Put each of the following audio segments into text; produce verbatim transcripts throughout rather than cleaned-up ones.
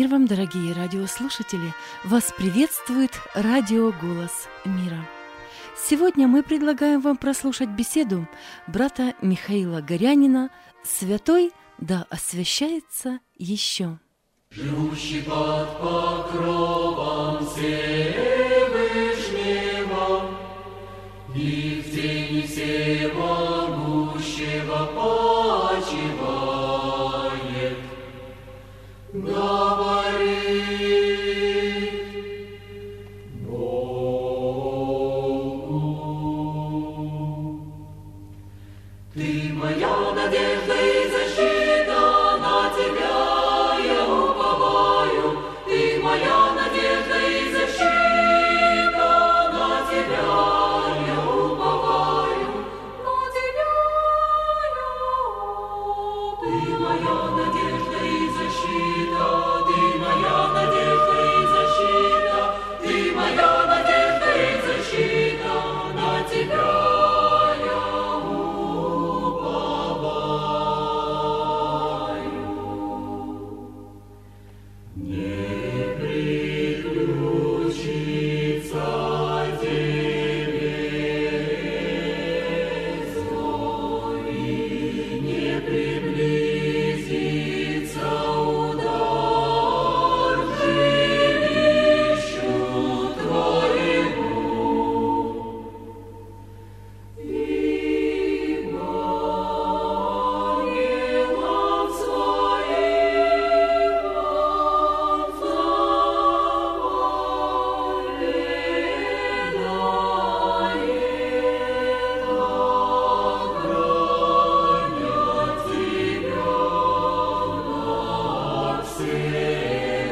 вам, дорогие радиослушатели! Вас приветствует радио «Голос мира». Сегодня мы предлагаем вам прослушать беседу брата Михаила Горянина «Святой да освящается еще». Живущий под покровом Всевышнего и в тени всемогущего почивает, говорит Богу. Ты моя надежда и защита, на тебя я уповаю. Ты моя надежда и защита, на тебя я уповаю. На тебя я уповаю. Ты моя надежда и защита, ты моя надежда и защита, ты моя надежда и защита, на тебя я уповаю. Не приключится тебе зло и не приблизится удар к жилищу твоему. Ибо ангелам своим охранят тебя на всех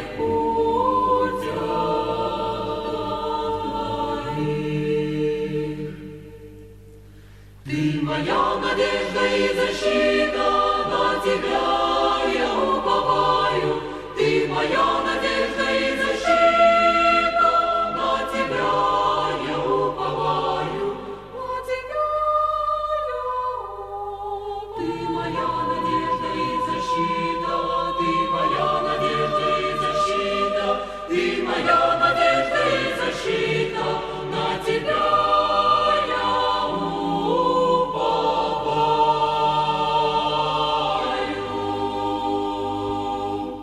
путях твоих. Ты моя надежда и защита, на тебя я уповаю. Ты моя надежда и защита, на тебя я уповаю. На тебя я уповаю. Ты моя надежда и защита, ты моя надежда и защита, ты моя надежда и защита, на тебя я уповаю.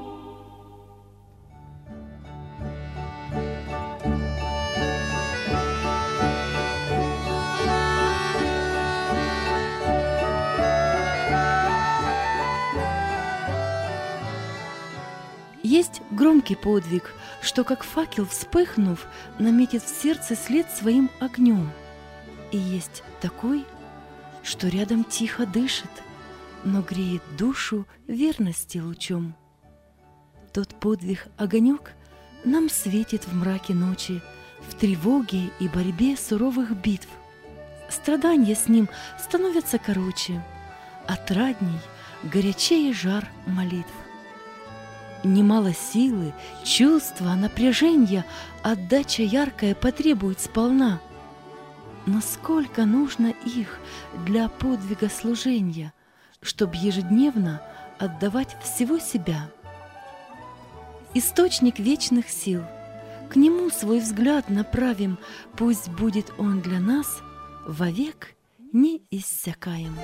Есть громкий подвиг, что как факел, вспыхнув, наметит в сердце след своим огнем. И есть такой, что рядом тихо дышит, но греет душу верности лучом. Тот подвиг огонек нам светит в мраке ночи, в тревоге и борьбе суровых битв. Страдания с ним становятся короче, отрадней, горячее жар молитв. Немало силы, чувства, напряжения отдача яркая потребует сполна. Но сколько нужно их для подвига служения, чтоб ежедневно отдавать всего себя. Источник вечных сил, к нему свой взгляд направим, пусть будет он для нас вовек неиссякаем.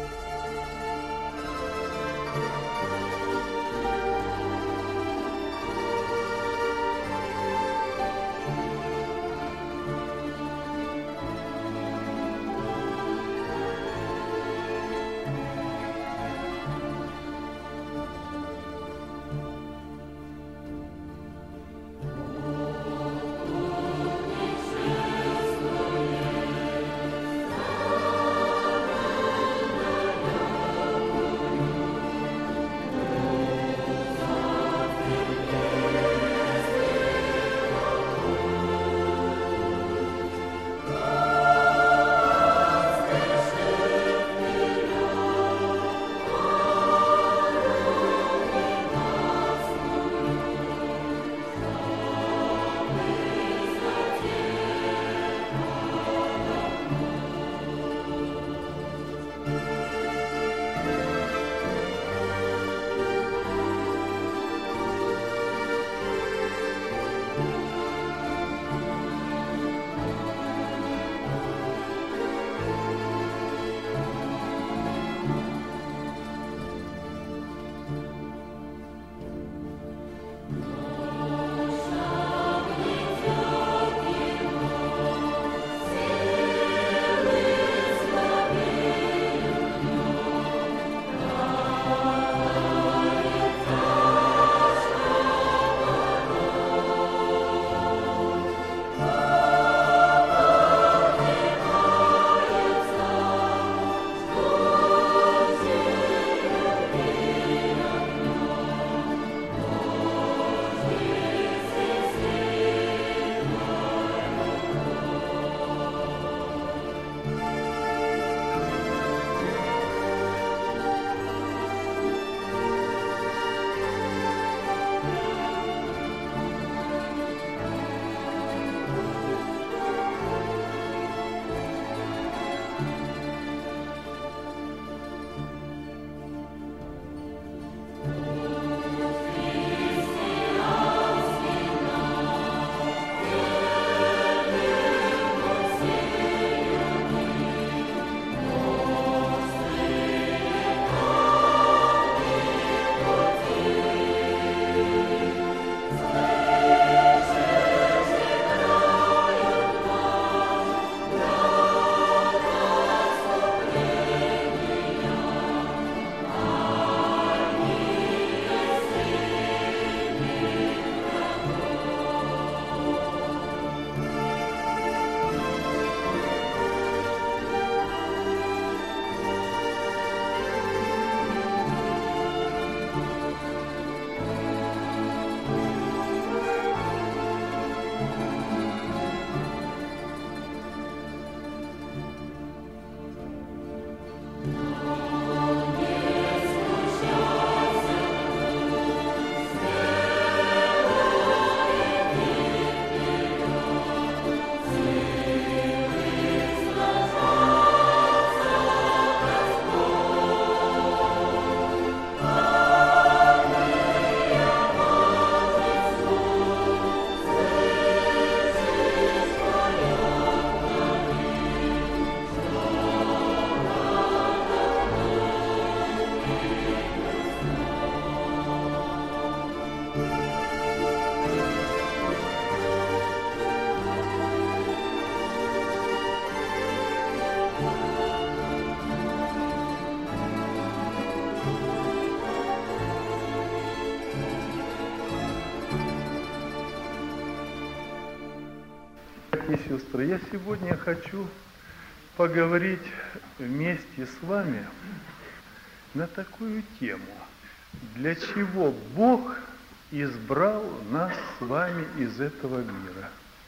Братья и сестры, я сегодня хочу поговорить вместе с вами на такую тему. Для чего Бог избрал нас с вами из этого мира?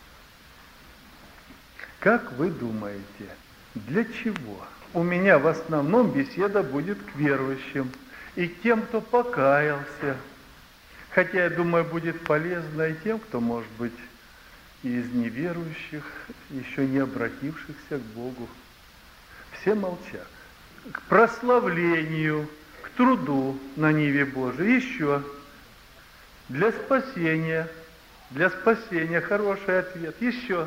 Как вы думаете, для чего? У меня в основном беседа будет к верующим и к тем, кто покаялся. Хотя, я думаю, будет полезно и тем, кто, может быть, из неверующих, еще не обратившихся к Богу. Все молчат. К прославлению, к труду на ниве Божией. Еще для спасения. Для спасения хороший ответ. Еще.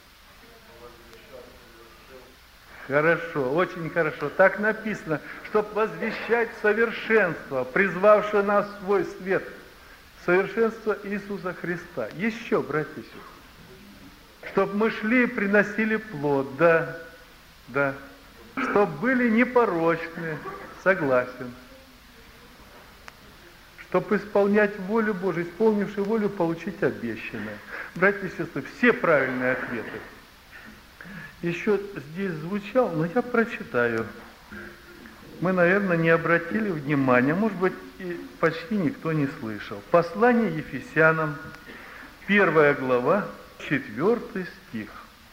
Хорошо, очень хорошо. Так написано, чтобы возвещать совершенство, призвавшее нас в свой свет. Совершенство Иисуса Христа. Еще, братья и сестры. Чтобы мы шли и приносили плод, да, да. Чтобы были непорочны, согласен. Чтобы исполнять волю Божию, исполнивши волю, получить обещанное. Братья и сестры, все правильные ответы. Еще здесь звучал, но я прочитаю. Мы, наверное, не обратили внимания, может быть, и почти никто не слышал. Послание Ефесянам, первая глава, четвертый стих.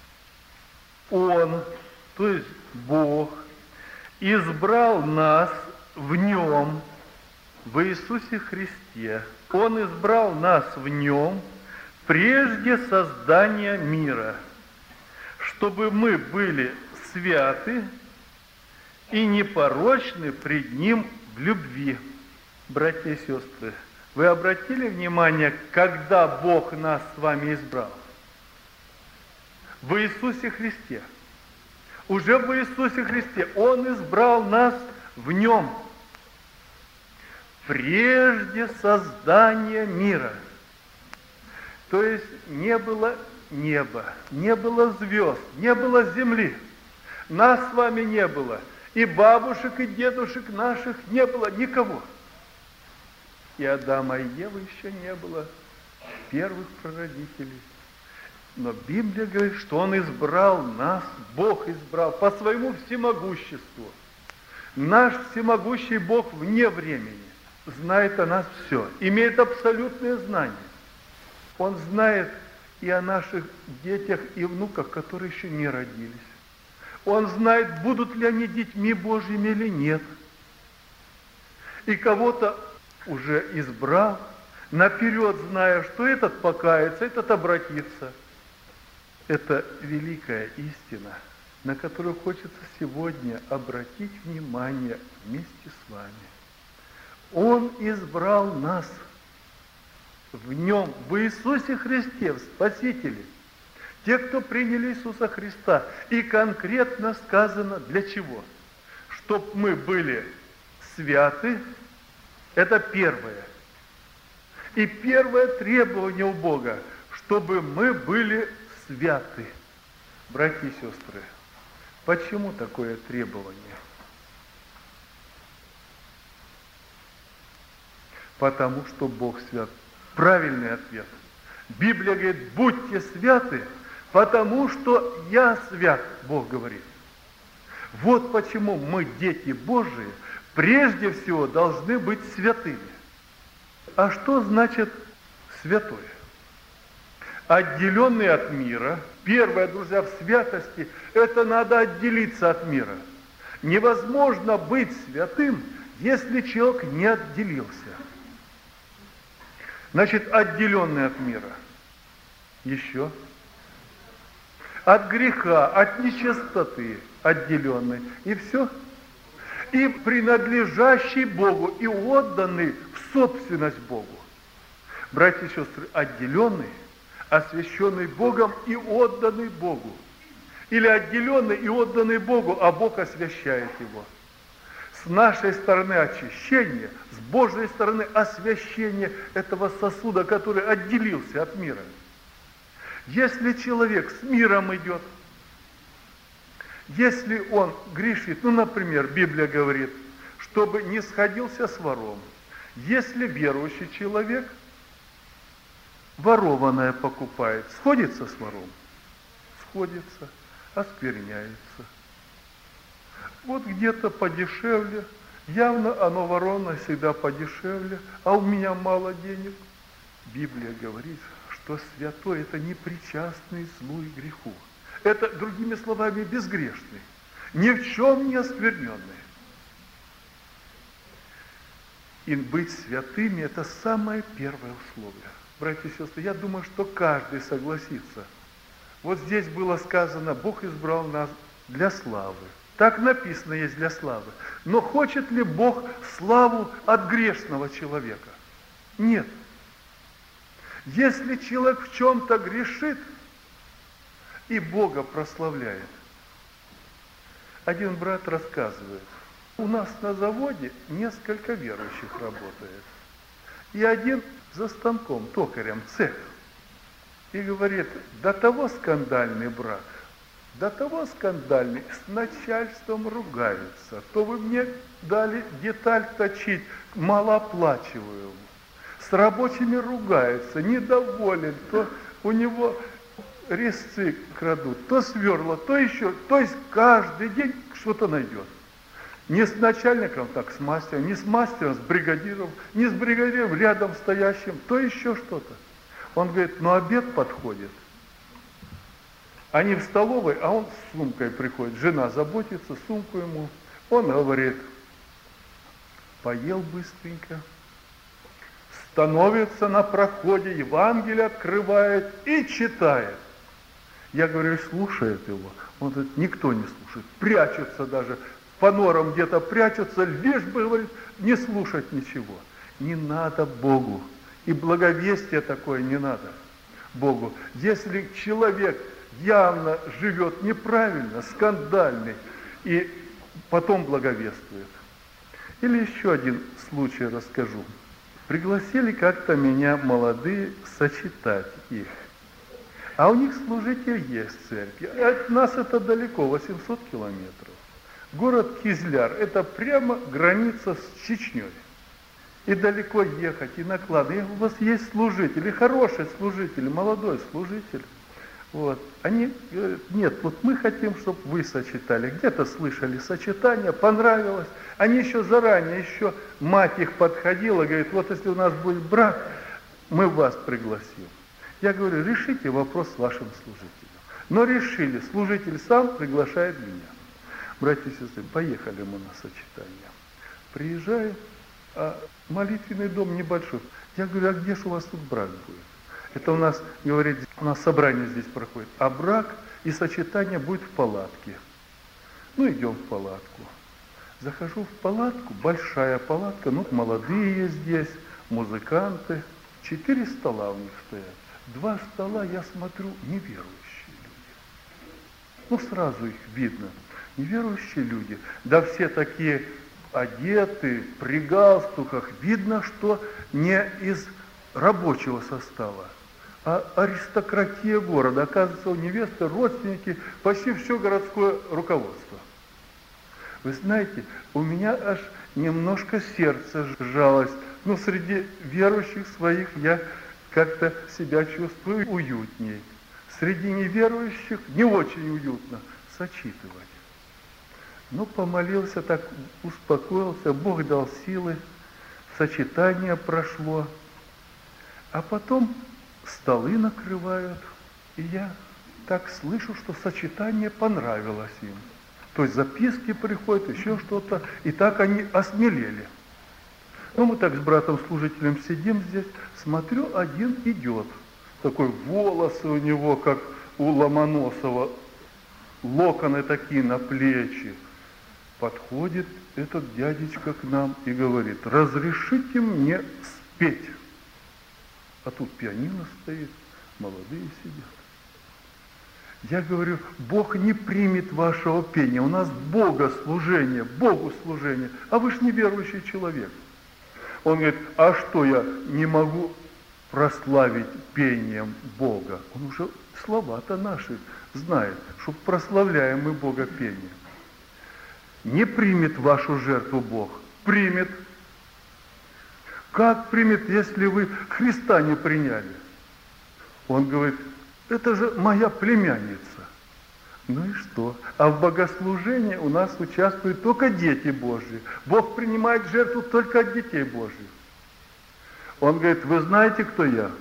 Он, то есть Бог, избрал нас в Нем, в Иисусе Христе. Он избрал нас в Нем прежде создания мира, чтобы мы были святы и непорочны пред Ним в любви. Братья и сестры, вы обратили внимание, когда Бог нас с вами избрал? В Иисусе Христе. Уже в Иисусе Христе. Он избрал нас в Нем. Прежде создания мира. То есть не было неба, не было звезд, не было земли. Нас с вами не было. И бабушек, и дедушек наших не было никого. И Адама, и Евы еще не было, первых прародителей. Но Библия говорит, что Он избрал нас, Бог избрал по своему всемогуществу. Наш всемогущий Бог вне времени знает о нас все, имеет абсолютное знание. Он знает и о наших детях и внуках, которые еще не родились. Он знает, будут ли они детьми Божьими или нет. И кого-то уже избрал, наперед зная, что этот покается, этот обратится. Это великая истина, на которую хочется сегодня обратить внимание вместе с вами. Он избрал нас в Нем, в Иисусе Христе, в Спасителе. Те, кто приняли Иисуса Христа. И конкретно сказано для чего? Чтоб мы были святы, это первое. И первое требование у Бога, чтобы мы были святы. Братья и сестры, почему такое требование? Потому что Бог свят. Правильный ответ. Библия говорит, будьте святы, потому что я свят, Бог говорит. Вот почему мы, дети Божии, прежде всего должны быть святыми. А что значит святой? Отделенный от мира. Первое, друзья, в святости, это надо отделиться от мира. Невозможно быть святым, если человек не отделился. Значит, отделенный от мира. Еще. От греха, от нечистоты отделенный. И все. И принадлежащий Богу, и отданный в собственность Богу. Братья и сестры, отделенный, освященный Богом и отданный Богу. Или отделенный и отданный Богу, а Бог освящает его. С нашей стороны очищение, с Божьей стороны освящение этого сосуда, который отделился от мира. Если человек с миром идет, если он грешит, ну, например, Библия говорит, чтобы не сходился с вором. Если верующий человек ворованное покупает, сходится с вором? сходится, оскверняется. Вот где-то подешевле, явно оно ворованное всегда подешевле, а у меня мало денег. Библия говорит, что святой – это не причастный злу и греху. Это, другими словами, безгрешный, ни в чем не оскверненный. И быть святыми – это самое первое условие. Братья и сестры, я думаю, что каждый согласится. Вот здесь было сказано, Бог избрал нас для славы. Так написано есть для славы. Но хочет ли Бог славу от грешного человека? Нет. Если человек в чем-то грешит и Бога прославляет. Один брат рассказывает, у нас на заводе несколько верующих работает. И один за станком, токарем, цех. И говорит, до того скандальный брат, до того скандальный, с начальством ругаются. То вы мне дали деталь точить, малооплачиваемую. С рабочими ругаются, недоволен, то у него резцы крадут, то сверла, то еще, то есть каждый день что-то найдет. Не с начальником, так с мастером, не с мастером, с бригадиром, не с бригадиром рядом стоящим, то еще что-то. Он говорит, ну обед подходит. Они в столовой, а он с сумкой приходит. Жена заботится, сумку ему. Он говорит, поел быстренько, становится на проходе, Евангелие открывает и читает. Я говорю, слушает его. Он говорит, никто не слушает, прячутся даже. По норам где-то прячутся, лишь бы, говорит, не слушать ничего. Не надо Богу. И благовестие такое не надо Богу. Если человек явно живет неправильно, скандальный, и потом благовествует. Или еще один случай расскажу. Пригласили как-то меня молодые сочетать их. А у них служитель есть в церкви. От нас это далеко, восемьсот километров. Город Кизляр, это прямо граница с Чечней. И далеко ехать, и накладно. И у вас есть служители, хороший служитель, молодой служитель. Вот. Они говорят, нет, вот мы хотим, чтобы вы сочетали. Где-то слышали сочетание, понравилось. Они еще заранее, еще мать их подходила, говорит, вот если у нас будет брак, мы вас пригласим. Я говорю, решите вопрос с вашим служителем. Но решили, служитель сам приглашает меня. Братья и сестры, поехали мы на сочетание. Приезжаю, а молитвенный дом небольшой. Я говорю, а где же у вас тут брак будет? Это у нас, говорит, у нас собрание здесь проходит. А брак и сочетание будет в палатке. Ну, идем в палатку. Захожу в палатку, большая палатка, ну, молодые здесь, музыканты. Четыре стола у них стоят. Два стола, я смотрю, неверующие люди. Ну, сразу их видно. Неверующие люди. Да все такие одеты, при галстуках. Видно, что не из рабочего состава, а аристократия города. Оказывается, у невесты родственники, почти все городское руководство. Вы знаете, у меня аж немножко сердце сжалось. Но среди верующих своих я как-то себя чувствую уютней. Среди неверующих не очень уютно сочитывать. Ну, помолился, так успокоился, Бог дал силы, сочетание прошло. А потом столы накрывают, и я так слышу, что сочетание понравилось им. То есть записки приходят, еще что-то, и так они осмелели. Ну, мы так с братом-служителем сидим здесь, смотрю, один идет. Такой волосы у него, как у Ломоносова, локоны такие на плечи. Подходит этот дядечка к нам и говорит, разрешите мне спеть. А тут пианино стоит, молодые сидят. Я говорю, Бог не примет вашего пения, у нас богослужение, Богу служение, а вы ж неверующий человек. Он говорит, а что я не могу прославить пением Бога? Он уже слова-то наши знает, что прославляем мы Бога пением. Не примет вашу жертву Бог, примет. Как примет, если вы Христа не приняли? Он говорит, это же моя племянница. Ну и что? А в богослужении у нас участвуют только дети Божьи. Бог принимает жертву только от детей Божьих. Он говорит, вы знаете, кто я?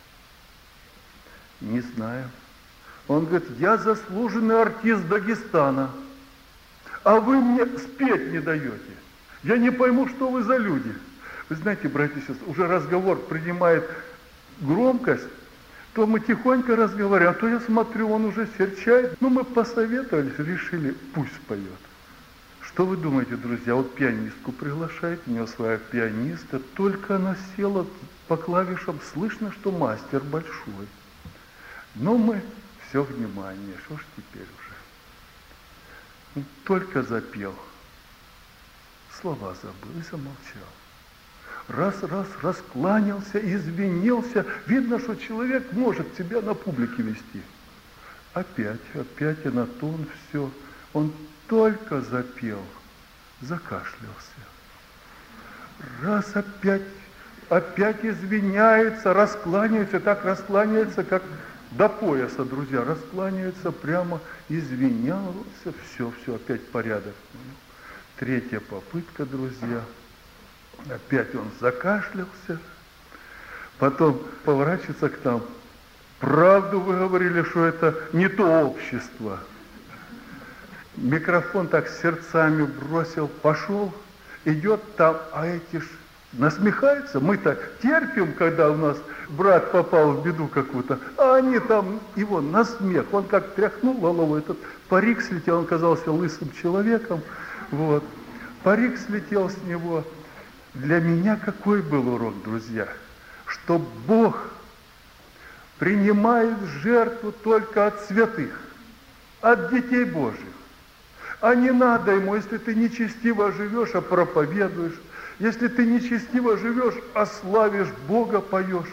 Не знаю. Он говорит, я заслуженный артист Дагестана, а вы мне спеть не даете. Я не пойму, что вы за люди. Вы знаете, братья и сестры, уже разговор принимает громкость, то мы тихонько разговариваем, а то я смотрю, он уже серчает. Ну, мы посоветовались, решили, пусть поет. Что вы думаете, друзья, вот пианистку приглашает, у нее своя пианиста, только она села по клавишам, слышно, что мастер большой. Но мы все внимание, что ж теперь уже. Он только запел, слова забыл и замолчал. Раз-раз раскланялся, извинился. Видно, что человек может себя на публике вести. Опять, опять и на тон все. Он только запел, закашлялся. Раз опять, опять извиняется, раскланяется, так раскланяется, как до пояса, друзья, раскланяется прямо, извинялся, все, все, опять порядок. Третья попытка, друзья. Опять он закашлялся, потом поворачивается к нам. Правду вы говорили, что это не то общество. Микрофон так сердцами бросил, пошел, идет там, а эти ж насмехаются. Мы-то терпим, когда у нас брат попал в беду какую-то, а они там его на смех. Он как тряхнул головой, этот парик слетел, он казался лысым человеком. Вот. Парик слетел с него. Для меня какой был урок, друзья? Что Бог принимает жертву только от святых, от детей Божьих. А не надо ему, если ты нечестиво живешь, а проповедуешь, если ты нечестиво живешь, а славишь Бога, поешь.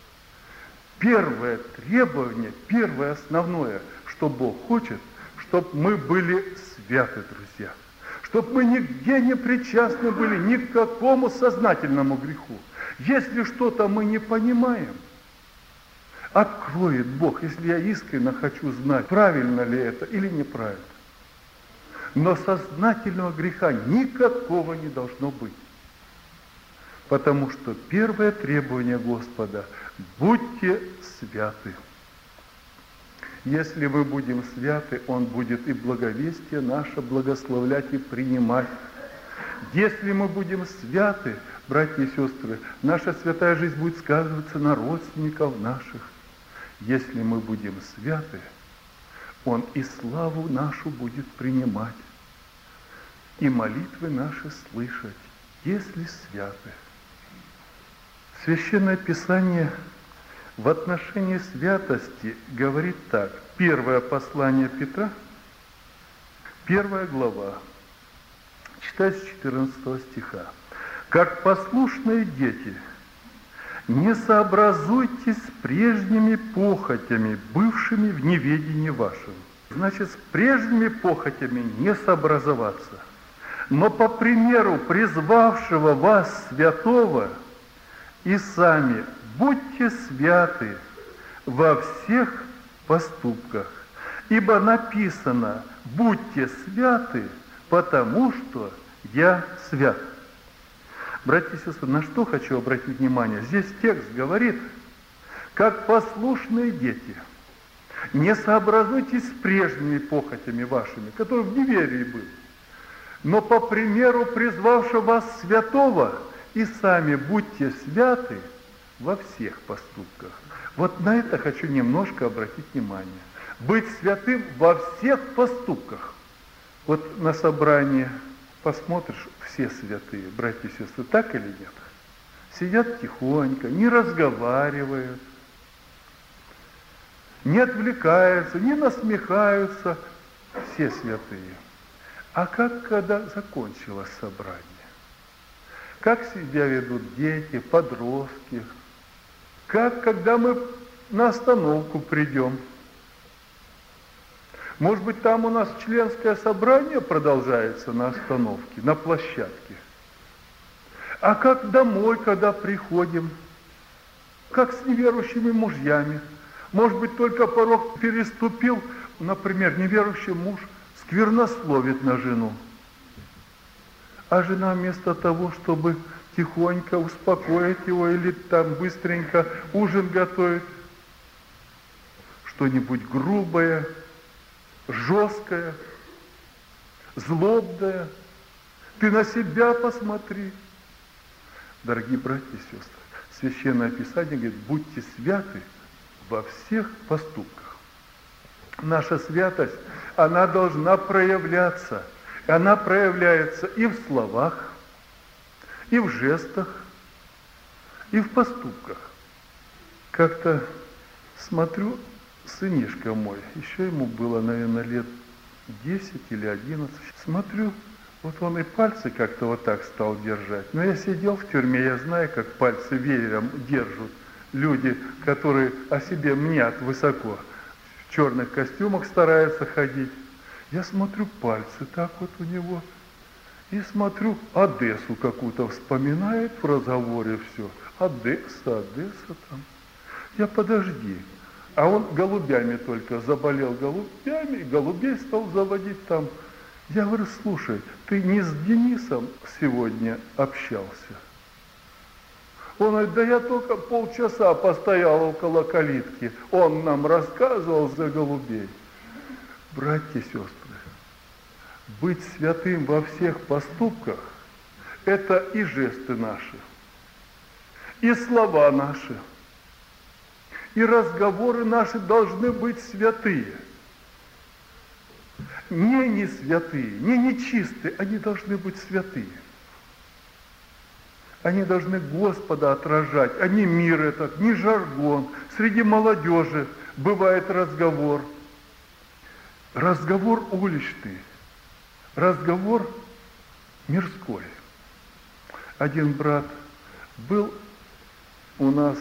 Первое требование, первое основное, что Бог хочет, чтобы мы были святы, друзья. Чтобы мы нигде не причастны были ни к какому сознательному греху. Если что-то мы не понимаем, откроет Бог, если я искренне хочу знать, правильно ли это или неправильно. Но сознательного греха никакого не должно быть. Потому что первое требование Господа – будьте святы. Если мы будем святы, Он будет и благовестие наше благословлять и принимать. Если мы будем святы, братья и сестры, наша святая жизнь будет сказываться на родственников наших. Если мы будем святы, Он и славу нашу будет принимать, и молитвы наши слышать, если святы. Священное Писание в отношении святости говорит так. Первое послание Петра, первая глава, читаю с четырнадцатого стиха. «Как послушные дети, не сообразуйтесь с прежними похотями, бывшими в неведении вашем». Значит, с прежними похотями не сообразоваться. Но по примеру призвавшего вас святого и сами будьте святы во всех поступках, ибо написано: будьте святы, потому что я свят. Братья и сестры, на что хочу обратить внимание? Здесь текст говорит, как послушные дети, не сообразуйтесь с прежними похотями вашими, которые в неверии были, но по примеру призвавшего вас святого и сами будьте святы во всех поступках. Вот на это хочу немножко обратить внимание. Быть святым во всех поступках. Вот на собрании посмотришь, все святые, братья и сестры, так или нет? Сидят тихонько, не разговаривают, не отвлекаются, не насмехаются. Все святые. А как, когда закончилось собрание? Как себя ведут дети, подростки? Как, когда мы на остановку придем? Может быть, там у нас членское собрание продолжается на остановке, на площадке? А как домой, когда приходим? Как с неверующими мужьями? Может быть, только порог переступил, например, неверующий муж сквернословит на жену, а жена вместо того, чтобы тихонько успокоить его или там быстренько ужин готовить, что-нибудь грубое, жесткое, злобное. Ты на себя посмотри. Дорогие братья и сестры, Священное Писание говорит, будьте святы во всех поступках. Наша святость, она должна проявляться. Она проявляется и в словах, и в жестах, и в поступках. Как-то смотрю, сынишка мой, еще ему было, наверное, лет десять или одиннадцать, смотрю, вот он и пальцы как-то вот так стал держать. Но я сидел в тюрьме, я знаю, как пальцы веером держат люди, которые о себе мнят высоко, в черных костюмах стараются ходить. Я смотрю, пальцы так вот у него, и смотрю, Одессу какую-то вспоминает в разговоре все. Одесса, Одесса там. Я подожди. А он голубями только заболел, голубями, голубей стал заводить там. Я говорю, слушай, ты не с Денисом сегодня общался? Он говорит, да я только полчаса постоял около калитки. Он нам рассказывал за голубей. Братья и сестры, быть святым во всех поступках – это и жесты наши, и слова наши, и разговоры наши должны быть святые. Не не святые, не нечистые, они должны быть святые. Они должны Господа отражать, а не мир этот, не жаргон. Среди молодежи бывает разговор. Разговор уличный, разговор мирской. Один брат был у нас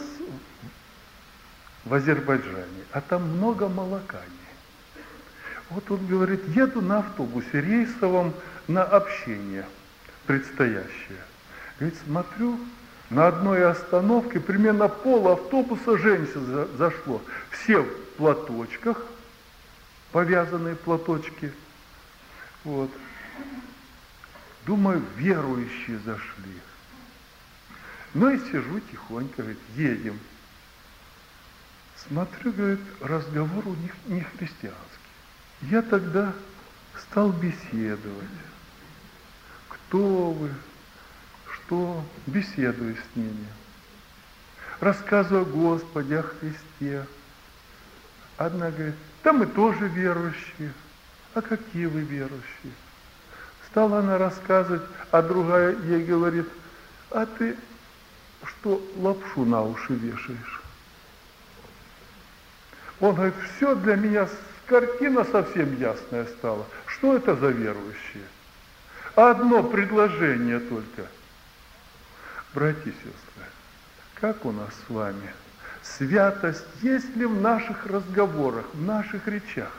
в Азербайджане, а там много молока. Вот он говорит, еду на автобусе рейсовом на общение предстоящее. Говорит, смотрю, на одной остановке примерно пол автобуса женщин зашло. Все в платочках, повязанные платочки. Вот. Думаю, верующие зашли. Ну и сижу тихонько, говорит, едем. Смотрю, говорит, разговор у них не христианский. Я тогда стал беседовать. Кто вы? Что? Беседую с ними. Рассказываю о Господе, о Христе. Одна говорит, да мы тоже верующие. А какие вы верующие? Стала она рассказывать, а другая ей говорит, а ты что лапшу на уши вешаешь? Он говорит, все для меня, картина совсем ясная стала. Что это за верующие? Одно предложение только. Братья и сестры, как у нас с вами? Святость есть ли в наших разговорах, в наших речах,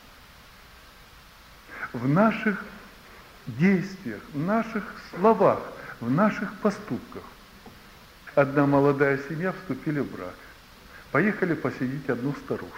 в наших действиях, в наших словах, в наших поступках? Одна молодая семья вступили в брак. Поехали посетить одну старушку.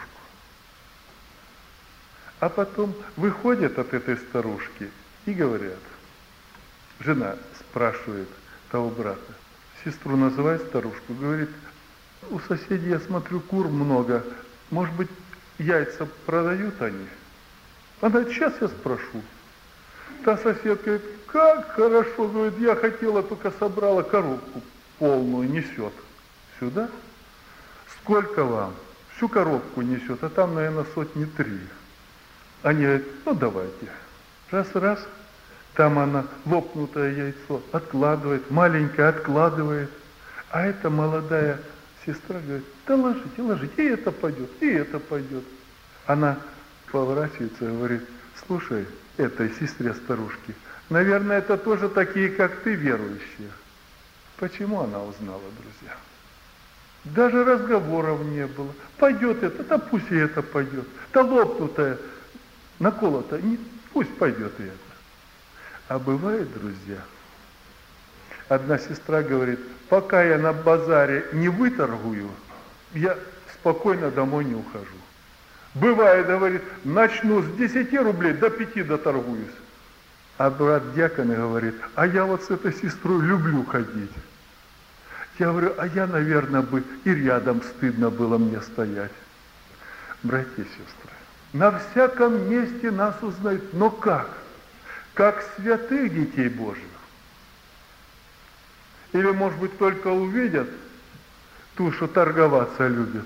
А потом выходят от этой старушки и говорят, жена спрашивает того брата, сестру называет старушку, говорит, у соседей, я смотрю, кур много, может быть, яйца продают они? Она говорит, сейчас я спрошу. Та соседка говорит, как хорошо, говорит, я хотела, только собрала коробку полную, несет сюда. Сколько вам? Всю коробку несет, а там, наверное, сотни три. Они говорят, ну давайте. Раз-раз, там она лопнутое яйцо откладывает, маленькое откладывает. А эта молодая сестра говорит, да ложите, ложите, и это пойдет, и это пойдет. Она поворачивается и говорит, слушай, этой сестре старушки, наверное, это тоже такие, как ты, верующие. Почему она узнала, друзья? Даже разговоров не было. Пойдет это, да пусть и это пойдет. Да лопнутое, наколото, не, пусть пойдет и это. А бывает, друзья, одна сестра говорит, пока я на базаре не выторгую, я спокойно домой не ухожу. Бывает, говорит, начну с десяти рублей до пяти доторгуюсь. А брат дьякон говорит, а я вот с этой сестрой люблю ходить. Я говорю, а я, наверное, бы и рядом стыдно было мне стоять. Братья и сестры, на всяком месте нас узнают, но как? Как святых детей Божьих? Или, может быть, только увидят ту, что торговаться любит.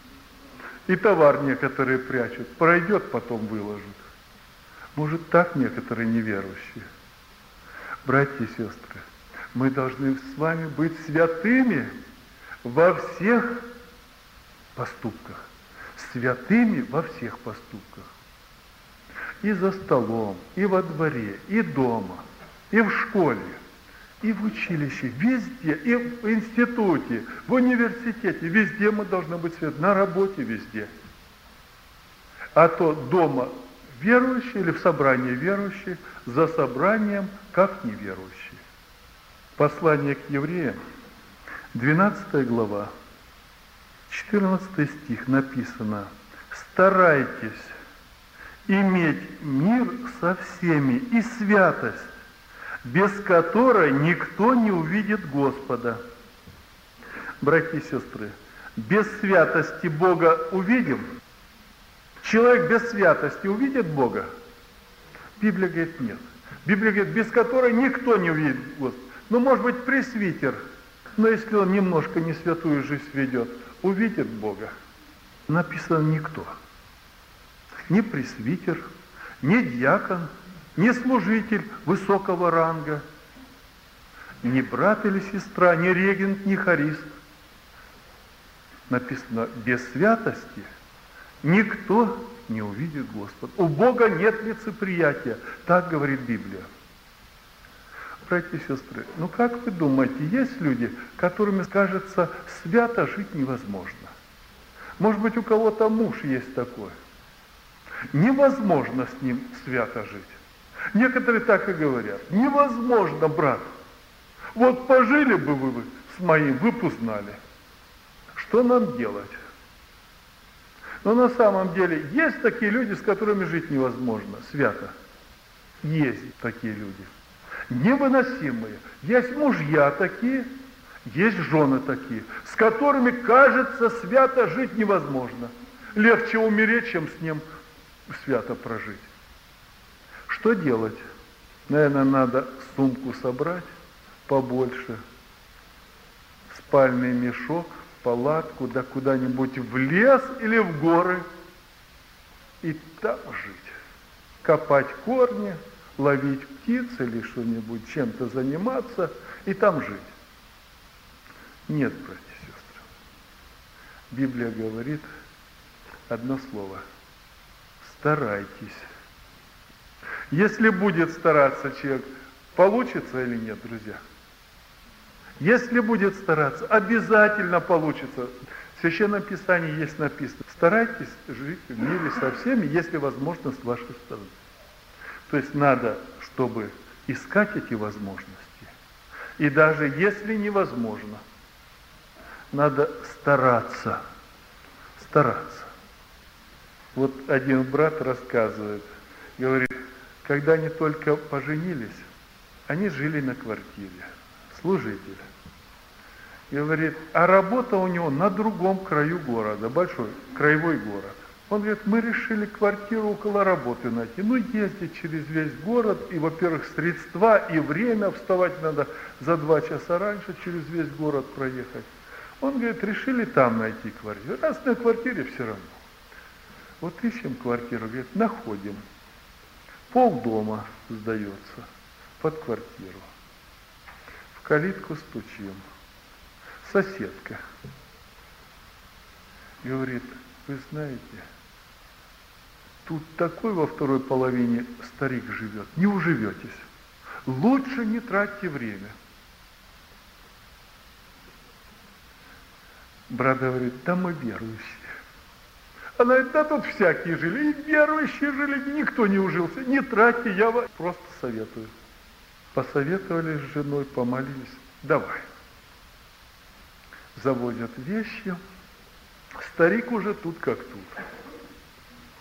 И товар некоторые прячут. Пройдет, потом выложат. Может, так некоторые неверующие. Братья и сестры, мы должны с вами быть святыми во всех поступках. Святыми во всех поступках. И за столом, и во дворе, и дома, и в школе, и в училище, везде, и в институте, в университете, везде мы должны быть святы, на работе везде. А то дома верующие или в собрании верующие, за собранием как неверующие. Послание к евреям, двенадцатая глава, четырнадцатый стих написано: «Старайтесь иметь мир со всеми и святость, без которой никто не увидит Господа». Братья и сестры, без святости Бога увидим? Человек без святости увидит Бога? Библия говорит, нет. Библия говорит, без которой никто не увидит Господа. Ну, может быть, пресвитер, но если он немножко не святую жизнь ведет, увидит Бога. Написано никто. Ни пресвитер, ни диакон, ни служитель высокого ранга, ни брат или сестра, ни регент, ни хорист. Написано, без святости никто не увидит Господа. У Бога нет лицеприятия. Так говорит Библия. Братья и сестры, ну как вы думаете, есть люди, которыми, кажется, свято жить невозможно? Может быть, у кого-то муж есть такой. Невозможно с ним свято жить. Некоторые так и говорят. Невозможно, брат. Вот пожили бы вы с моим, вы бы узнали. Что нам делать? Но на самом деле есть такие люди, с которыми жить невозможно, свято. Есть такие люди. Невыносимые. Есть мужья такие, есть жены такие, с которыми, кажется, свято жить невозможно. Легче умереть, чем с ним свято прожить. Что делать? Наверное, надо сумку собрать побольше, спальный мешок, палатку, да куда-нибудь в лес или в горы, и там жить. Копать корни, ловить птиц или что-нибудь, чем-то заниматься, и там жить. Нет, братья и сестры. Библия говорит одно слово. Старайтесь. Если будет стараться человек, получится или нет, друзья? Если будет стараться, обязательно получится. В Священном Писании есть написано: старайтесь жить в мире со всеми, если возможно, с вашей стороны. То есть надо, чтобы искать эти возможности. И даже если невозможно, надо стараться. Стараться. Вот один брат рассказывает, говорит, когда они только поженились, они жили на квартире, служители. И говорит, а работа у него на другом краю города, большой, краевой город. Он говорит, мы решили квартиру около работы найти. Ну, ездить через весь город, и, во-первых, средства, и время, вставать надо за два часа раньше, через весь город проехать. Он говорит, решили там найти квартиру. Раз на квартире все равно. Вот ищем квартиру, говорит, находим. Полдома сдается под квартиру. В калитку стучим. Соседка. Говорит, вы знаете, тут такой во второй половине старик живет, не уживетесь. Лучше не тратьте время. Брат говорит, да мы верующие. Она говорит, да тут всякие жили, и верующие жили, никто не ужился. Не тратьте, я вам просто советую. Посоветовались с женой, помолились. Давай. Завозят вещи. Старик уже тут как тут.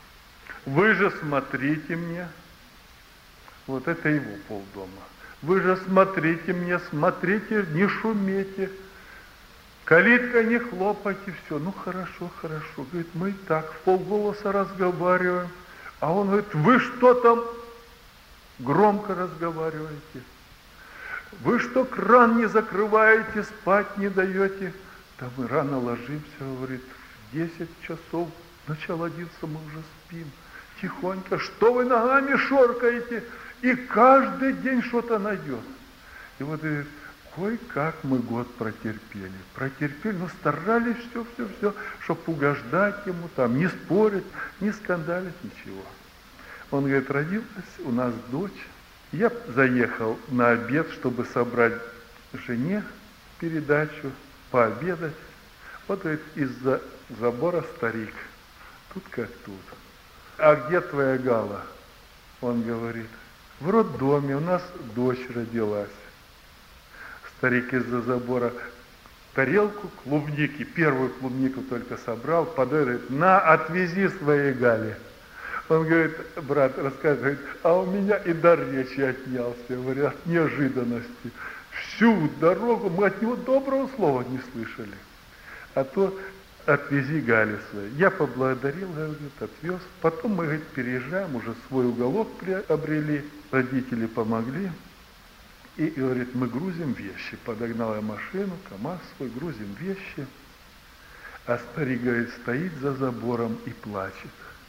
Вы же смотрите мне. Вот это его полдома. Вы же смотрите мне, смотрите, не шумите. Калитка не хлопайте, все. Ну хорошо, хорошо. Говорит, мы и так в полголоса разговариваем. А он говорит, вы что там громко разговариваете? Вы что, кран не закрываете, спать не даете? Да мы рано ложимся, говорит, в десять часов, начало одиннадцать мы уже спим. Тихонько, что вы ногами шоркаете? И каждый день что-то найдет. И вот, говорит, кое-как мы год протерпели. Протерпели, но старались все, все, все, чтобы угождать ему, там, не спорить, не скандалить, ничего. Он говорит, родилась у нас дочь. Я заехал на обед, чтобы собрать жене передачу, пообедать. Вот, говорит, из-за забора старик. Тут как тут. А где твоя Гала? Он говорит, в роддоме у нас дочь родилась. Старик из-за забора тарелку клубники, первую клубнику только собрал, подает, говорит, на, отвези своей Гале. Он говорит, брат рассказывает, а у меня и дар речи отнялся, говорю, от неожиданности. Всю дорогу мы от него доброго слова не слышали. А то отвези Гале своей. Я поблагодарил, говорит, отвез. Потом мы, говорит, переезжаем, уже свой уголок приобрели, родители помогли. И, говорит, мы грузим вещи. Подогнал я машину, КамАЗ свой, грузим вещи. А старик, говорит, стоит за забором и плачет.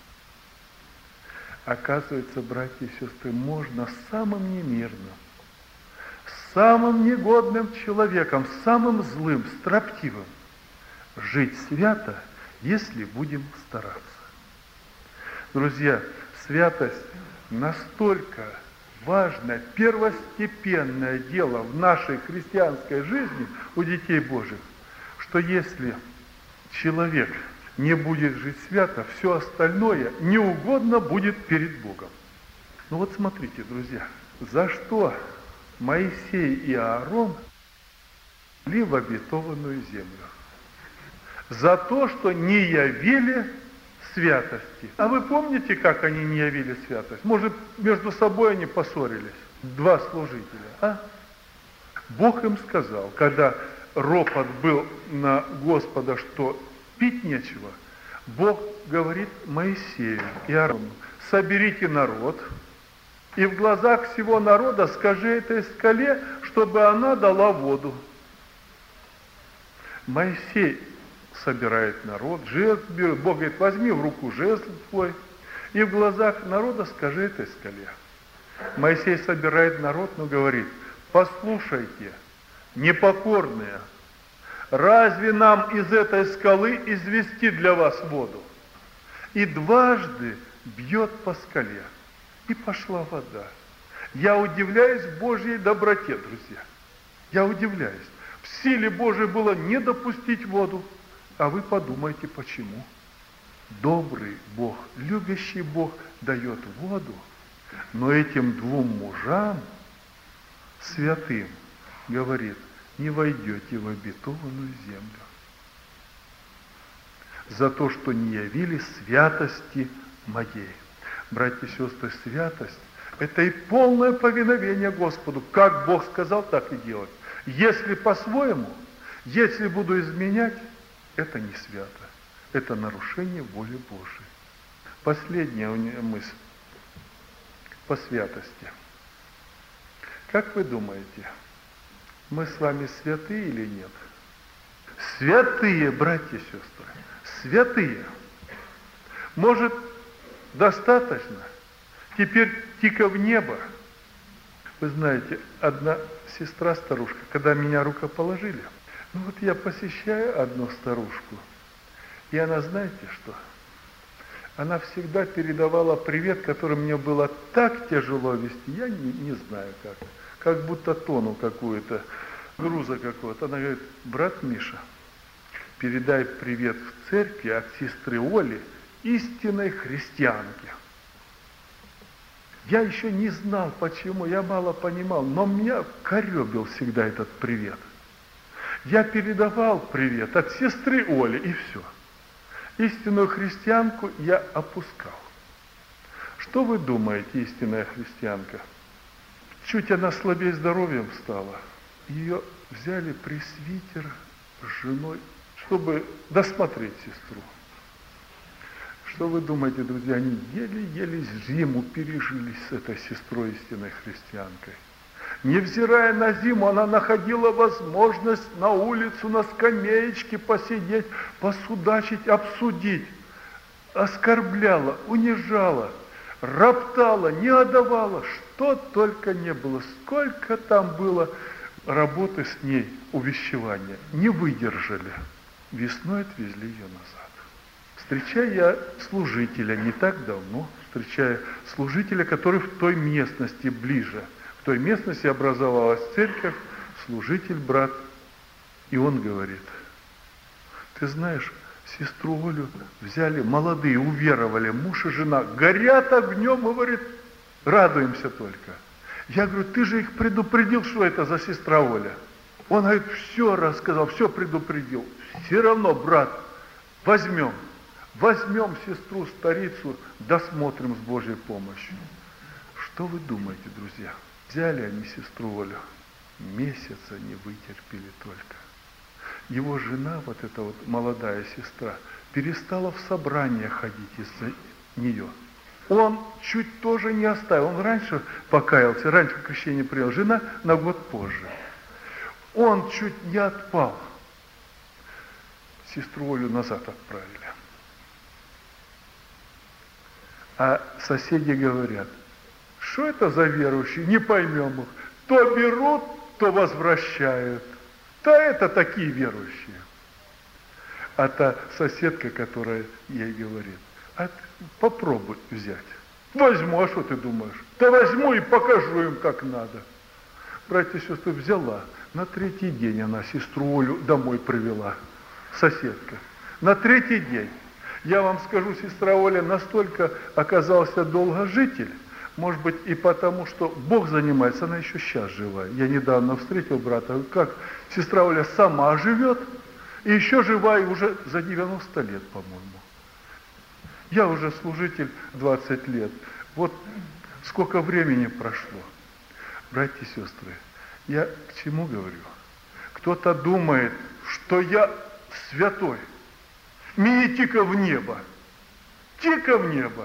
Оказывается, братья и сестры, можно самым немирным, самым негодным человеком, самым злым, строптивым жить свято, если будем стараться. Друзья, святость настолько важное, первостепенное дело в нашей христианской жизни у детей Божьих, что если человек не будет жить свято, все остальное неугодно будет перед Богом. Ну вот смотрите, друзья, за что Моисей и Аарон шли в обетованную землю? За то, что не явили святости. А вы помните, как они не явили святость? Может, между собой они поссорились? Два служителя, а? Бог им сказал, когда ропот был на Господа, что пить нечего, Бог говорит Моисею и Аарону, соберите народ, и в глазах всего народа скажи этой скале, чтобы она дала воду. Моисей собирает народ, жезл берет, Бог говорит, возьми в руку жезл твой, и в глазах народа скажи этой скале. Моисей собирает народ, но говорит, послушайте, непокорные, разве нам из этой скалы извести для вас воду? И дважды бьет по скале, и пошла вода. Я удивляюсь Божьей доброте, друзья. Я удивляюсь. В силе Божией было не допустить воду, а вы подумайте, почему. Добрый Бог, любящий Бог дает воду, но этим двум мужам, святым, говорит, не войдете в обетованную землю. За то, что не явили святости моей. Братья и сестры, святость – это и полное повиновение Господу. Как Бог сказал, так и делать. Если по-своему, если буду изменять, это не свято. Это нарушение воли Божией. Последняя у меня мысль по святости. Как вы думаете, мы с вами святые или нет? Святые, братья и сестры, святые. Может, достаточно? Теперь тика в небо. Вы знаете, одна сестра-старушка, когда меня рукоположили, ну вот я посещаю одну старушку, и она, знаете что? Она всегда передавала привет, который мне было так тяжело вести, я не, не знаю как. Как будто тону какую-то, груза какого-то. Она говорит, брат Миша, передай привет в церкви от сестры Оли, истинной христианки. Я еще не знал, почему, я мало понимал, но меня коребил всегда этот привет. Я передавал привет от сестры Оли, и все. Истинную христианку я опускал. Что вы думаете, истинная христианка? Чуть она слабее здоровьем стала, ее взяли пресвитер с женой, чтобы досмотреть сестру. Что вы думаете, друзья, они еле-еле зиму пережили с этой сестрой истинной христианкой. Невзирая на зиму, она находила возможность на улицу, на скамеечке посидеть, посудачить, обсудить. Оскорбляла, унижала, роптала, негодовала, что только не было. Сколько там было работы с ней, увещевания. Не выдержали. Весной отвезли ее назад. Встречая я служителя не так давно, встречая служителя, который в той местности ближе, в той местности образовалась церковь, служитель, брат, и он говорит: ты знаешь, сестру Олю взяли, молодые, уверовали, муж и жена, горят огнем, говорит, радуемся только. Я говорю, ты же их предупредил, что это за сестра Оля. Он говорит, все рассказал, все предупредил. Все равно, брат, возьмем, возьмем сестру, старицу, досмотрим с Божьей помощью. Что вы думаете, друзья? Взяли они сестру Олю, месяца не вытерпели только. Его жена, вот эта вот молодая сестра, перестала в собрание ходить из-за нее. Он чуть тоже не оставил. Он раньше покаялся, раньше крещение принял. Жена на год позже. Он чуть не отпал. Сестру Олю назад отправили. А соседи говорят, что это за верующие, не поймем их. То берут, то возвращают. Да это такие верующие. А та соседка, которая ей говорит, а попробуй взять. Возьму, а что ты думаешь? Да возьму и покажу им, как надо. Братья и сестры, взяла. На третий день она сестру Олю домой привела. Соседка. На третий день. Я вам скажу, сестра Оля настолько оказался долгожитель, может быть, и потому, что Бог занимается, она еще сейчас живая. Я недавно встретил брата, как сестра Оля сама живет, и еще живая уже за девяносто лет, по-моему. Я уже служитель двадцать лет. Вот сколько времени прошло. Братья и сестры, я к чему говорю? Кто-то думает, что я святой. Мне тика в небо. Тика в небо.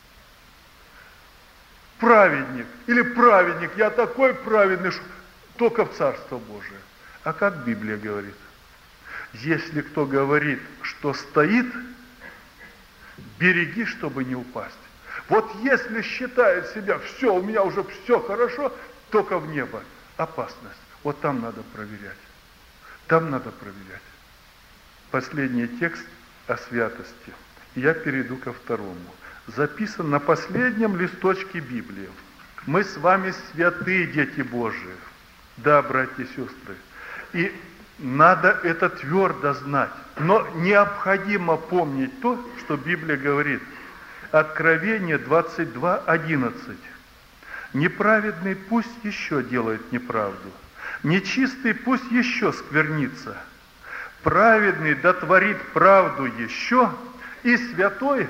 Праведник или праведник, я такой праведный, что только в Царство Божие. А как Библия говорит? Если кто говорит, что стоит, береги, чтобы не упасть. Вот если считает себя, все, у меня уже все хорошо, только в небо. Опасность. Вот там надо проверять. Там надо проверять. Последний текст о святости. Я перейду ко второму. Записан на последнем листочке Библии. Мы с вами святые дети Божии. Да, братья и сестры. И надо это твердо знать. Но необходимо помнить то, что Библия говорит. Откровение двадцать два одиннадцать. Неправедный пусть еще делает неправду. Нечистый пусть еще сквернится. Праведный дотворит правду еще. И святой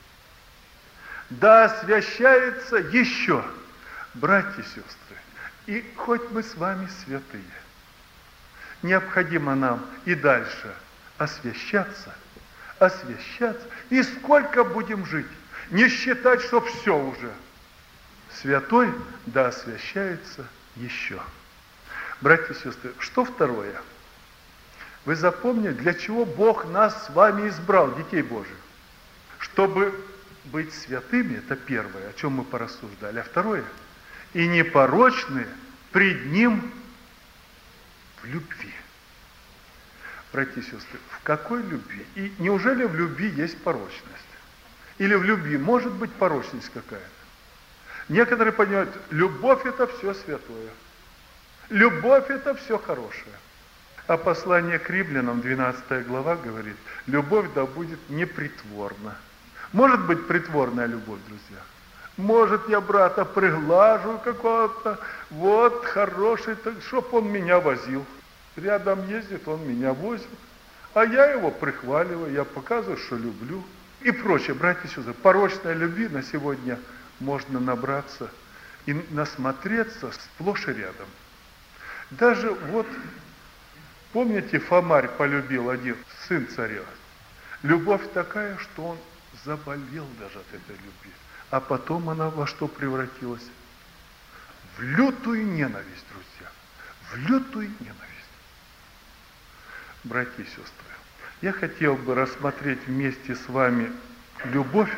да освящается еще. Братья и сестры, и хоть мы с вами святые, необходимо нам и дальше освящаться, освящаться. И сколько будем жить, не считать, что все уже. Святой да освящается еще. Братья и сестры, что второе? Вы запомнили, для чего Бог нас с вами избрал, детей Божьих? Чтобы быть святыми, это первое, о чем мы порассуждали. А второе, и непорочные пред Ним в любви. Братья и сестры, в какой любви? И неужели в любви есть порочность? Или в любви может быть порочность какая-то? Некоторые понимают, любовь это все святое. Любовь это все хорошее. А послание к римлянам, двенадцатая глава, говорит, любовь да будет непритворна. Может быть притворная любовь, друзья? Может, я брата приглажу какого-то, вот, хороший, чтоб он меня возил. Рядом ездит, он меня возит. А я его прихваливаю, я показываю, что люблю. И прочее, братья и сестры, порочной любви на сегодня можно набраться и насмотреться сплошь и рядом. Даже вот, помните, Фомарь полюбил один, сын царя. Любовь такая, что он заболел даже от этой любви. А потом она во что превратилась? В лютую ненависть, друзья. В лютую ненависть. Братья и сестры, я хотел бы рассмотреть вместе с вами любовь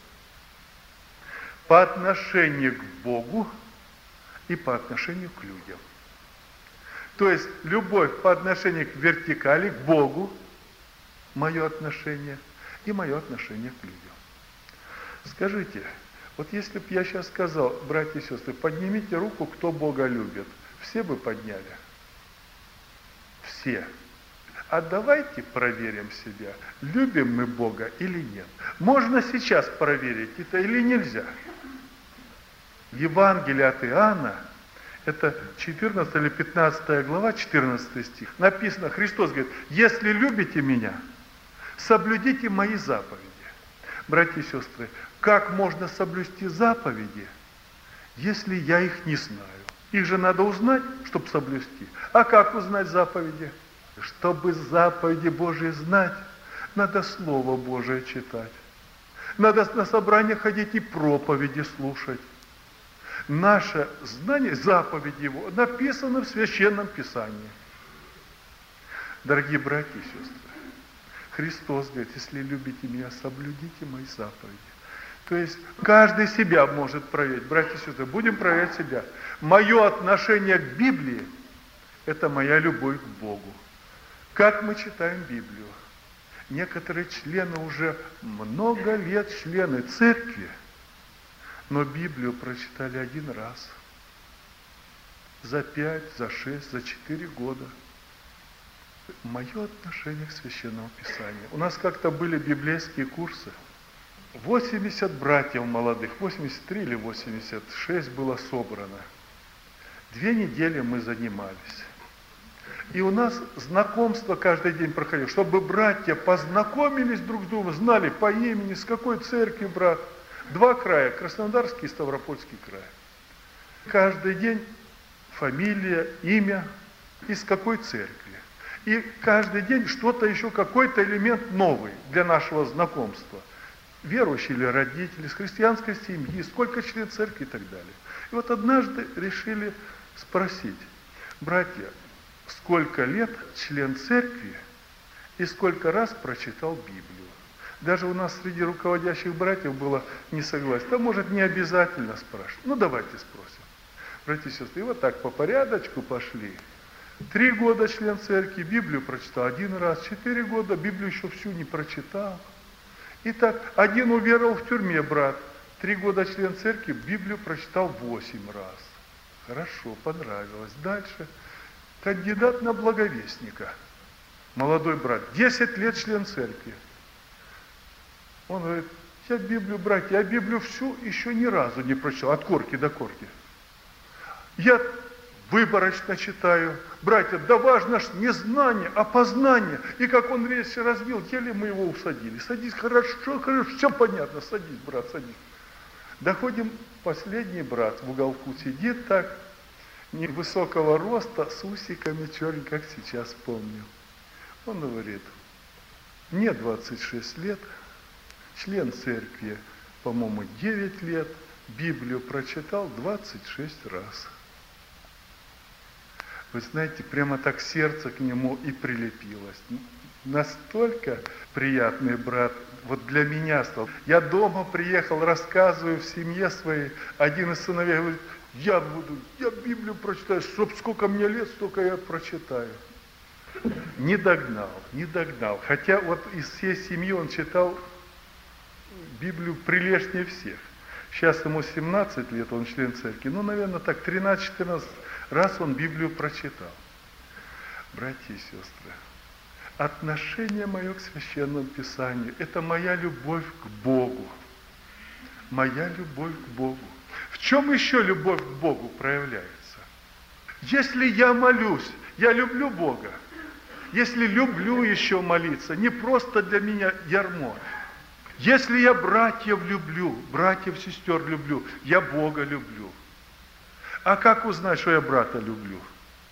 по отношению к Богу и по отношению к людям. То есть любовь по отношению к вертикали, к Богу, мое отношение, и мое отношение к людям. Скажите, вот если бы я сейчас сказал, братья и сестры, поднимите руку, кто Бога любит, все бы подняли? Все. А давайте проверим себя, любим мы Бога или нет. Можно сейчас проверить это или нельзя? Евангелие от Иоанна, это четырнадцатая или пятнадцатая глава, четырнадцатый стих. Написано, Христос говорит, если любите меня, соблюдите мои заповеди. Братья и сестры, как можно соблюсти заповеди, если я их не знаю? Их же надо узнать, чтобы соблюсти. А как узнать заповеди? Чтобы заповеди Божьи знать, надо Слово Божие читать. Надо на собрание ходить и проповеди слушать. Наше знание, заповеди Его, написано в Священном Писании. Дорогие братья и сестры, Христос говорит, если любите меня, соблюдите мои заповеди. То есть каждый себя может проверить. Братья и сестры, будем проверять себя. Мое отношение к Библии – это моя любовь к Богу. Как мы читаем Библию? Некоторые члены уже много лет члены церкви, но Библию прочитали один раз. За пять, за шесть, за четыре года. Мое отношение к Священному Писанию. У нас как-то были библейские курсы. восемьдесят братьев молодых, восемьдесят три или восемьдесят шесть было собрано. Две недели мы занимались. И у нас знакомство каждый день проходило, чтобы братья познакомились друг с другом, знали по имени, с какой церкви брат. Два края, Краснодарский и Ставропольский край. Каждый день фамилия, имя, из какой церкви. И каждый день что-то еще, какой-то элемент новый для нашего знакомства. Верующие или родители, с христианской семьи, сколько членов церкви и так далее. И вот однажды решили спросить, братья, сколько лет член церкви и сколько раз прочитал Библию. Даже у нас среди руководящих братьев было несогласие. Да, может, не обязательно спрашивать. Ну, давайте спросим. Братья и сестры, и вот так по порядочку пошли. Три года член церкви, Библию прочитал один раз. Четыре года Библию еще всю не прочитал. Итак, один уверовал в тюрьме, брат. Три года член церкви, Библию прочитал восемь раз. Хорошо, понравилось. Дальше. Кандидат на благовестника. Молодой брат, десять лет член церкви. Он говорит, я Библию, братья, я Библию всю еще ни разу не прочитал, от корки до корки. Я выборочно читаю. Братья, да важно ж не знание, а познание. И как он речь развил, еле мы его усадили. Садись, хорошо, хорошо, все понятно, садись, брат, садись. Доходим, последний брат в уголку сидит так, невысокого роста, с усиками черными, как сейчас помню. Он говорит, мне двадцать шесть лет, член церкви, по-моему, девять лет, Библию прочитал двадцать шесть раз. Вы знаете, прямо так сердце к нему и прилепилось. Настолько приятный брат, вот для меня стал. Я дома приехал, рассказываю в семье своей, один из сыновей говорит, я буду, я Библию прочитаю, чтоб сколько мне лет, столько я прочитаю. Не догнал, не догнал. Хотя вот из всей семьи он читал Библию прилежнее всех. Сейчас ему семнадцать лет, он член церкви. Ну, наверное, так тринадцать-четырнадцать раз он Библию прочитал. Братья и сестры, отношение мое к Священному Писанию – это моя любовь к Богу. Моя любовь к Богу. В чем еще любовь к Богу проявляется? Если я молюсь, я люблю Бога. Если люблю еще молиться, не просто для меня ярмо. Если я братьев люблю, братьев, сестер люблю, я Бога люблю. А как узнать, что я брата люблю?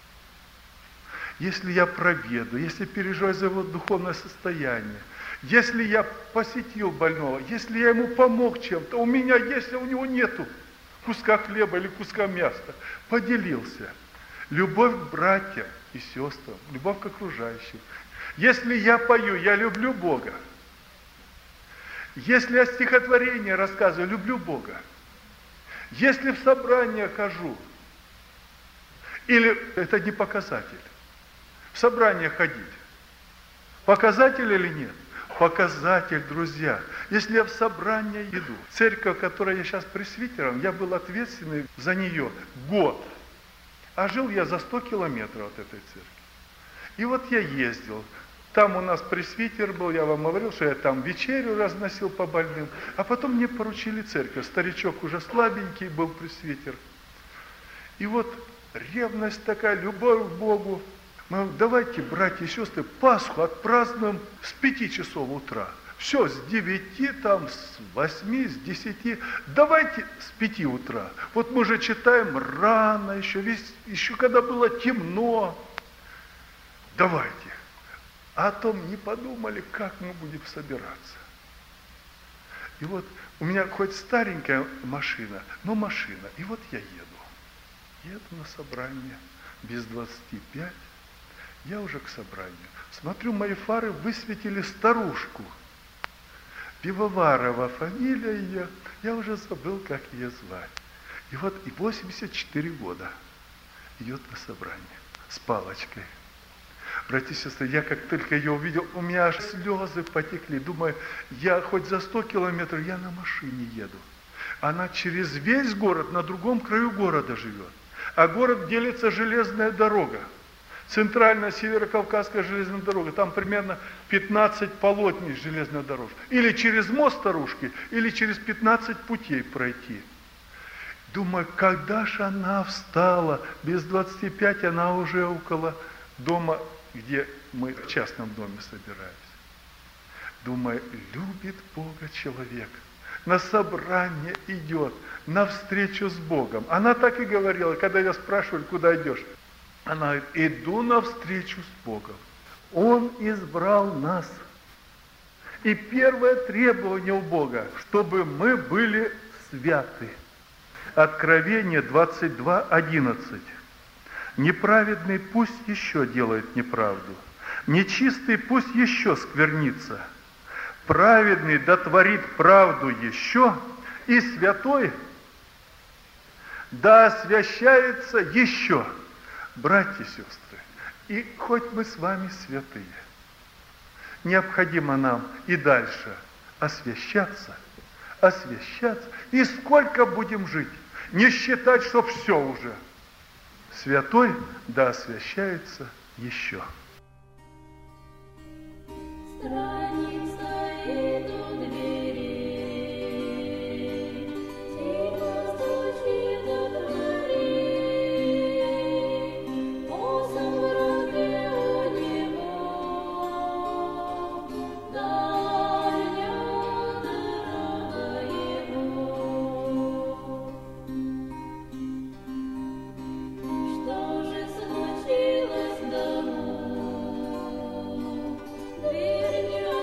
Если я проведу, если переживаю за его духовное состояние, если я посетил больного, если я ему помог чем-то, у меня есть, а у него нету куска хлеба или куска мяса, поделился. Любовь к братьям и сестрам, любовь к окружающим. Если я пою, я люблю Бога. Если я стихотворение рассказываю, люблю Бога. Если в собрание хожу, или это не показатель, в собрание ходить, показатель или нет? Показатель, друзья. Если я в собрание иду, церковь, в которой я сейчас пресвитером, я был ответственный за нее год. А жил я за сто километров от этой церкви. И вот я ездил. Там у нас пресвитер был, я вам говорил, что я там вечерю разносил по больным. А потом мне поручили церковь. Старичок уже слабенький был пресвитер. И вот ревность такая, любовь к Богу. Мы говорим, давайте, братья и сестры, Пасху отпразднуем с пяти часов утра. Все, с девяти, там, с восьми, с десяти. Давайте с пяти утра. Вот мы же читаем рано еще, весь, еще когда было темно. Давайте. А о том не подумали, как мы будем собираться. И вот у меня хоть старенькая машина, но машина. И вот я еду. Еду на собрание без двадцати пяти. Я уже к собранию. Смотрю, мои фары высветили старушку. Пивоварова фамилия ее. Я уже забыл, как ее звать. И вот и восемьдесят четыре года идет на собрание с палочкой. Братья и сестры, я как только ее увидел, у меня аж слезы потекли. Думаю, я хоть за сто километров, я на машине еду. Она через весь город, на другом краю города живет. А город делится железная дорога. Центральная Северокавказская железная дорога. Там примерно пятнадцать полотнищ железной дороги. Или через мост старушки, или через пятнадцать путей пройти. Думаю, когда же она встала? Без двадцати пяти она уже около дома, где мы в частном доме собираемся. Думаю, любит Бога человек. На собрание идет, на встречу с Богом. Она так и говорила, когда ее спрашивали, куда идешь. Она говорит, иду навстречу с Богом. Он избрал нас. И первое требование у Бога, чтобы мы были святы. Откровение двадцать два одиннадцать. Неправедный пусть еще делает неправду. Нечистый пусть еще сквернится. Праведный дотворит правду еще. И святой да освящается еще. Братья и сестры, и хоть мы с вами святые, необходимо нам и дальше освящаться, освящаться. И сколько будем жить, не считать, что все уже. Святой да освящается еще. Дверь не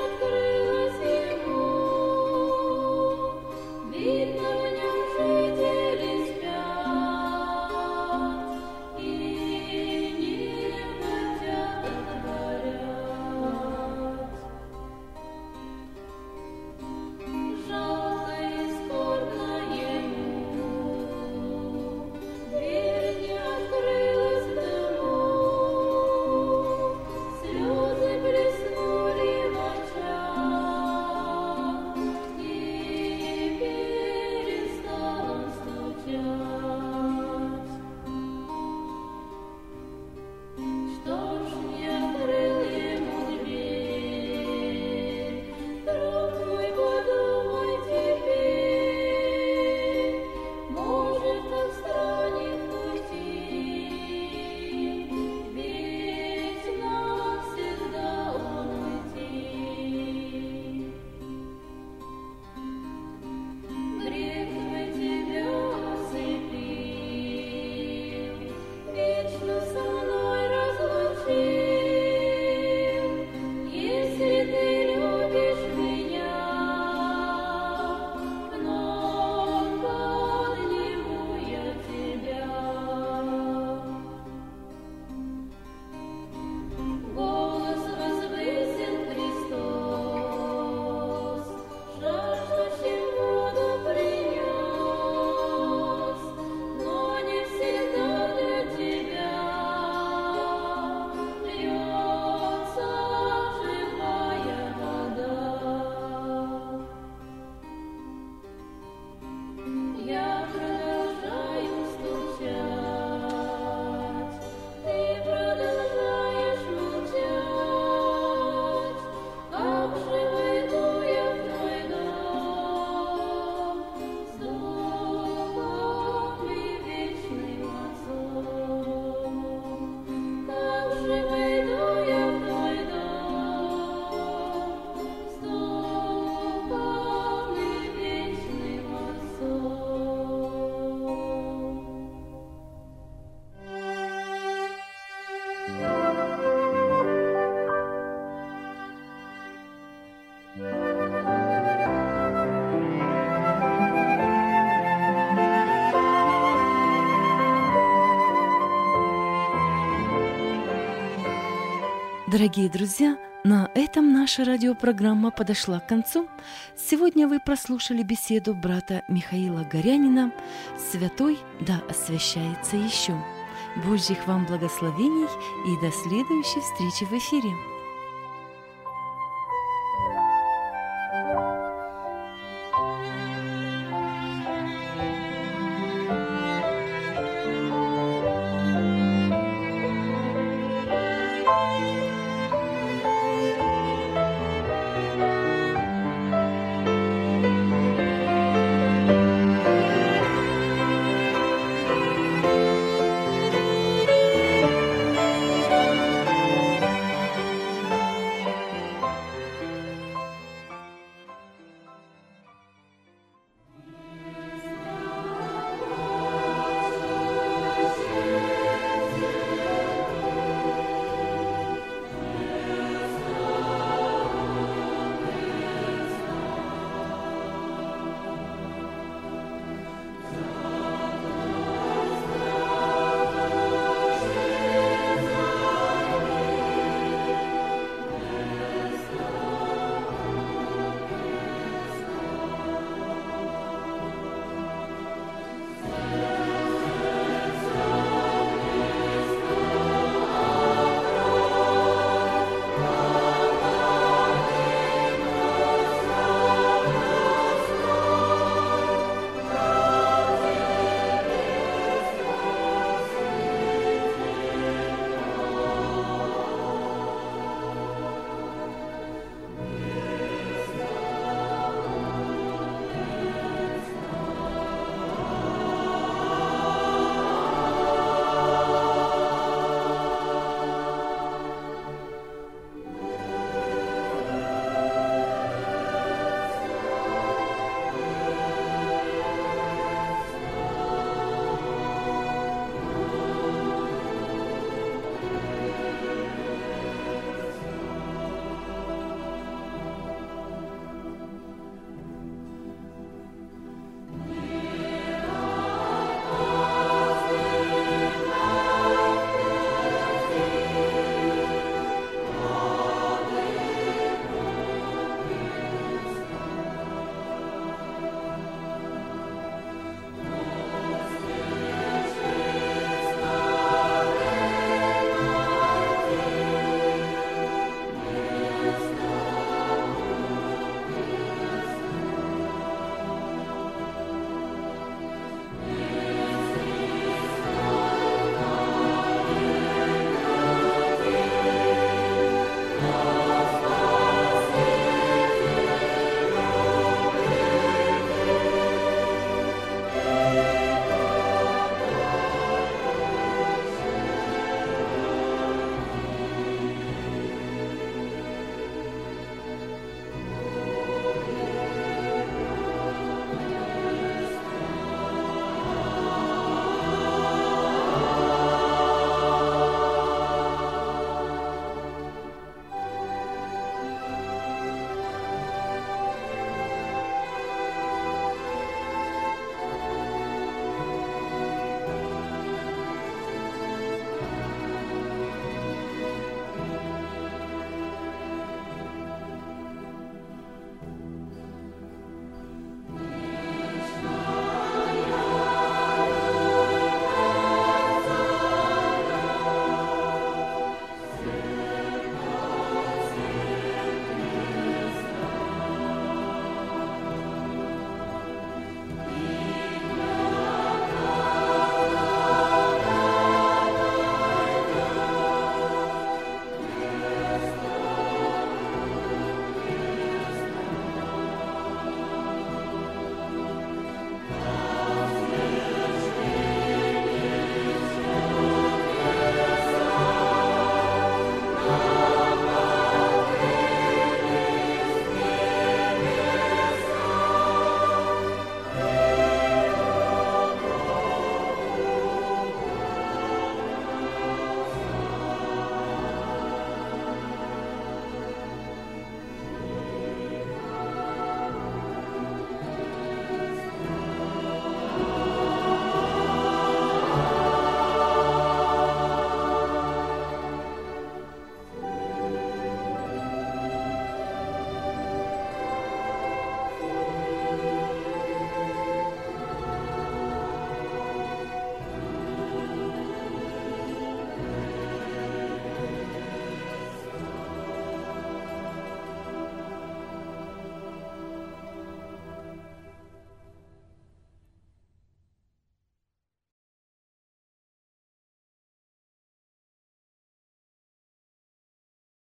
Дорогие друзья, на этом наша радиопрограмма подошла к концу. Сегодня вы прослушали беседу брата Михаила Горянина «Святой да освящается еще». Божьих вам благословений и до следующей встречи в эфире.